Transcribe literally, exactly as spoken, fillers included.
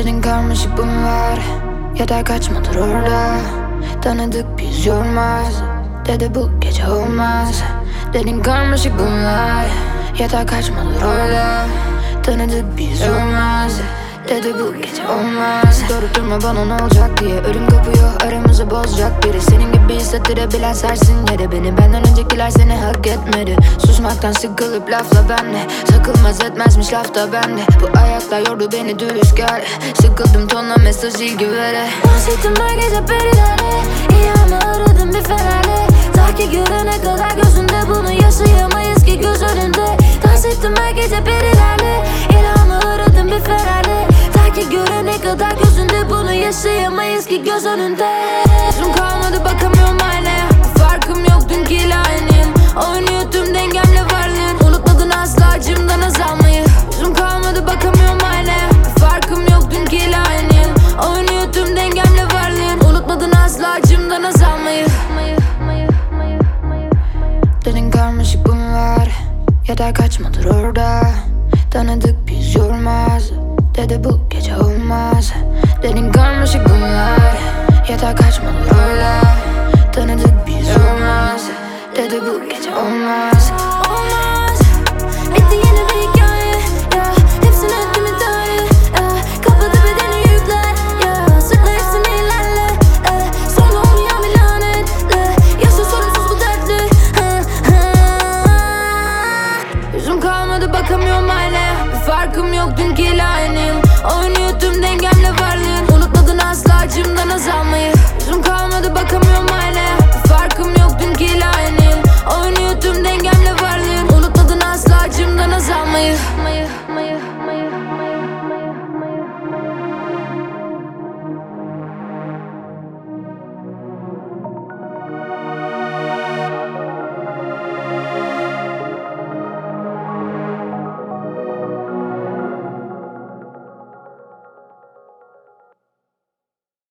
Dedin karmaşık bunlar, yeter kaçmadır orada. Tanıdık biz yormaz, dedi bu gece olmaz. Dedin karmaşık bunlar, yeter kaçmadır orada. Tanıdık biz yormaz, dedi bu gece olmaz. Sorup durma bana ne olacak diye, ölüm kapıyor aramızı bozacak biri. Senin gibi hissettirebilen sersin yere beni. Benden öncekiler seni hak etmedi. Susmaktan sıkılıp lafla benle, sakılmaz etmezmiş lafta bende. Bu ayaklar yordu beni dürüst gel. Sıkıldım tonla mesaj ilgi vere. Dans ettim her gece perilerle, İyame aradım bir fenerle. Ta ki görene kadar gözünde bunu yaşayamayız ki göz önünde. Dans ettim her gece perilerle, İlhamı aradım bir fenerle. Ta ki görene kadar gözünde bunu yaşayamayız ki göz önünde. Yüzüm kalmadı bakamıyorum aynaya, farkım yok dünküyle aynıyım. Oynuyor tüm dengemle varlığın, unutmadın asla acımdan azalmayı. Yüzüm kalmadı bakamıyorum aynaya, farkım yok dünküyle aynıyım. Oynuyor tüm dengemle varlığın, unutmadın asla acımdan azalmayı. Dedin karmaşık bunlar, yeter kaçmadır orada. Tanıdık biz yormaz, dedi bu gece olmaz. Dedin karmaşık bunlar, yeter kaçmadır orada. Tanıdık biz yormaz, dedi bu gece olmaz. Olmaz, bitti yeni bir hikaye, yeah. Hepsini ettim iddiayı, yeah. Kapadı bedeni yükler, yeah. Sırtla hepsini ilerle, eh. Sonra olmayan bir lanetle, yaşa sorunsuz bu dertli, ha, ha. Yüzüm kalmadı bakamıyorum aynaya, bir farkım yok dünküyle aynı.